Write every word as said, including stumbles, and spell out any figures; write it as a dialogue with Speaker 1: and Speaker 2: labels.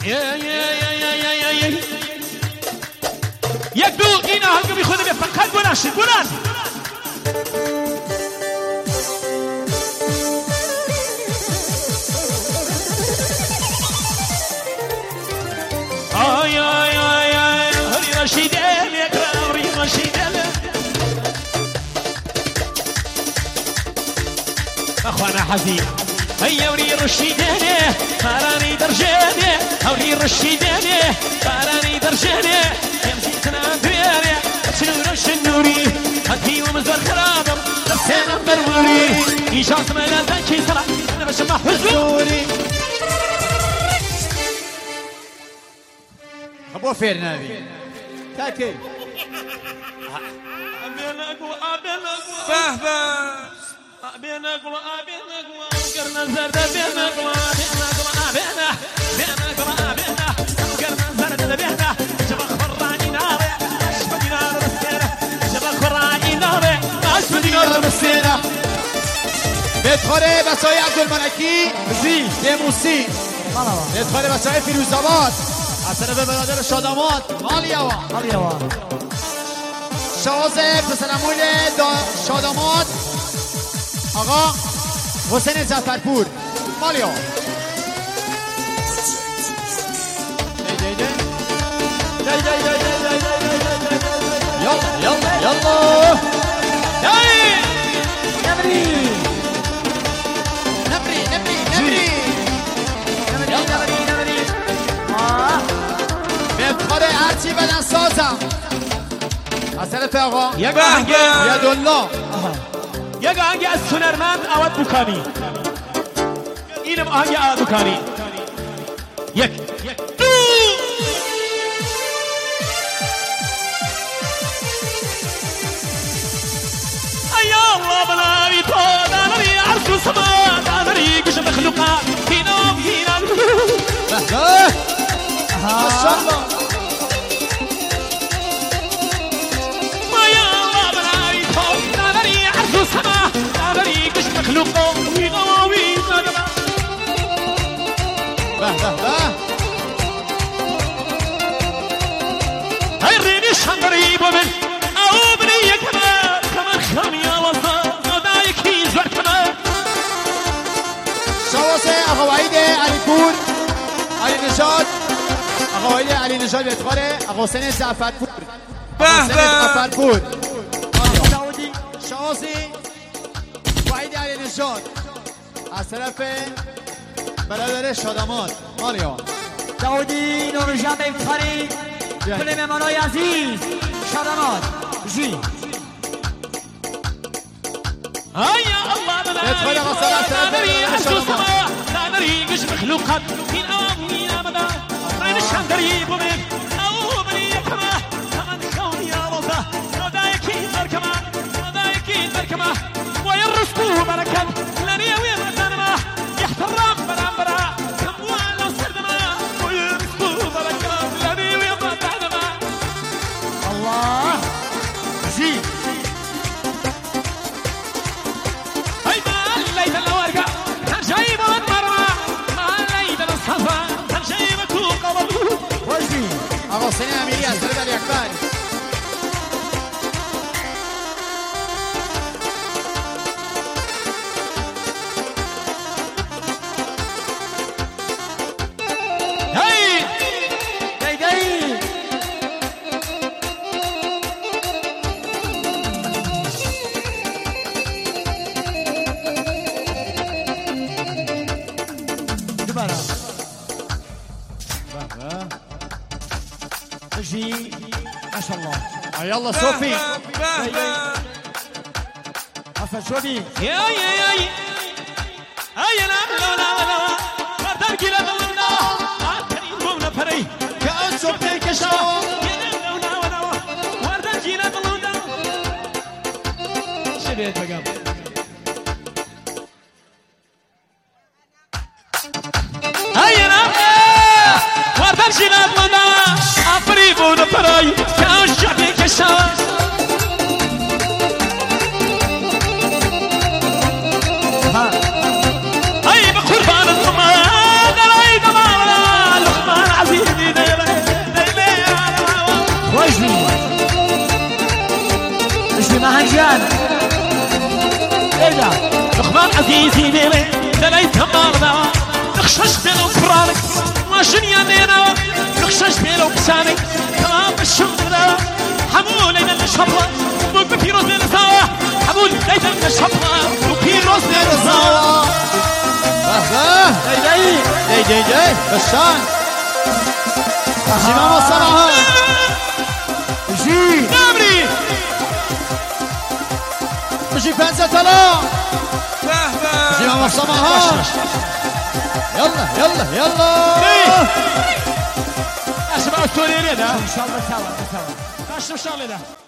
Speaker 1: یک دو اینا هنگو میخونه به فقط بلنشید بلند آی آی آی آی هری رشیده میکرم ری رشیده اخوانا حزین هيا وري رشيداني فاراني درجاني هوري رشيداني فاراني درجاني يمزيتنا دياري شنو شنوري هاتي ومزور خرابر لسانا مروري إيجاز مالا ذاكي صرع أنا بشمع حزوري
Speaker 2: أبو فير نبي تاكي
Speaker 1: أبين أقوى أبين أقوى
Speaker 3: فهبة
Speaker 1: أبين أقوى أبين أقوى وقرنا الزرد أبين أقوى أبين أقوى أبين أبين أقوى أبين وقرنا الزرد أبين شبخ فراني ناري أشبه دينار بالسيرة شبخ فراني ناري أشبه دينار بالسيرة
Speaker 2: بتخوره بسای عبدالملکی
Speaker 1: زی
Speaker 2: دموسی بتخوره بسای فیروزآباد از طرف برادر شادامات مالیاوا
Speaker 4: مالیاوا
Speaker 2: شازه پسرمول شادامات آقا حسین زفرپور مالیاوا دی دی دی دی دی دی دی دی یلا یلا یلا
Speaker 1: دایی
Speaker 4: نبری
Speaker 2: نبری نبری نبری
Speaker 4: نبری نبری نبری
Speaker 2: بفخاره هرچی بدن سازم از طرف آقا
Speaker 1: یک آهنگ
Speaker 2: یدالله
Speaker 1: یک آهنگ از هنرمند عوض بوکانی اینم آهنگ عوض بوکانی یک يا الله بلاري طول ناري عرش السماء ناري قش مخلوقات فينا وفينا
Speaker 2: ما شاء الله
Speaker 1: يا الله بلاري طول ناري عرش السماء ناري قش مخلوقات فينا وفينا
Speaker 2: به به به
Speaker 1: هاي ريني شندري بومن او بني كمان كمان خامي
Speaker 2: شواسه آقا وحید علی پور علی نژاد آقا وحید علی نژاد بتخوره آقا حسین زعفرپور حسین زعفرپور
Speaker 4: داودی
Speaker 2: شواسه وحید علی نژاد از طرف برادر شادامات مالیا
Speaker 4: داودی نور جمع بفخاری کل مهمانای عزیز شادامات جی
Speaker 1: هيا الله
Speaker 2: ادخل غسالة
Speaker 1: ناري عرش السماء ناري قش مخلوقات في الأمين أبدا رين الشندري بومن أو بني كما كمان كوني يا وضع صدايكي زر كمان صدايكي زر كمان ويرسكو بركات لني وين ما يحترم برا برا كموالا سردما ويرسكو بركات لني وين ما
Speaker 4: الله جي
Speaker 2: آقا حسین امیری از طرف علی اکبر
Speaker 1: هاي
Speaker 4: دی دی دوباره جي ما شاء الله
Speaker 2: يلا صوفي
Speaker 4: حسن شوبي
Speaker 1: يا يا يا هيا لا لا لا لا بردار كلا لا آخرين بونا فري
Speaker 2: كأن صوفي كشاو
Speaker 1: بردار كلا لا شبيت بقام هيا لا بردار كلا لا آخرين بونا فري كأن صوفي كشاو هاي بقربان الضمان رايد ما لقمان بەتی لێڵێ لەلای تەماڵناوە نەخشەش بێنە و پڕانێک ماشنیان دێنەوە نەخشەش بێنە و کچانێک تەمام بە شەو دەداوە هەموو لەیدە لە شەپڵە بۆک بە پیرۆز لێدەساوە هەموو لەیدە لە شەپڵە و پیرۆز لێدەساوە
Speaker 2: بەه
Speaker 4: دەیدەی
Speaker 2: دەی دەی دەی بەشان شیمام وەسەڵاها
Speaker 4: ژی
Speaker 1: نامری
Speaker 2: بژی پەنجە تەلا شیمام وەسەڵاها يلا يلا يلا
Speaker 1: ئەشم ئەو تۆ لێرێدا
Speaker 4: ان شاء الله سوا سوا
Speaker 1: ئەشم شاڵێدا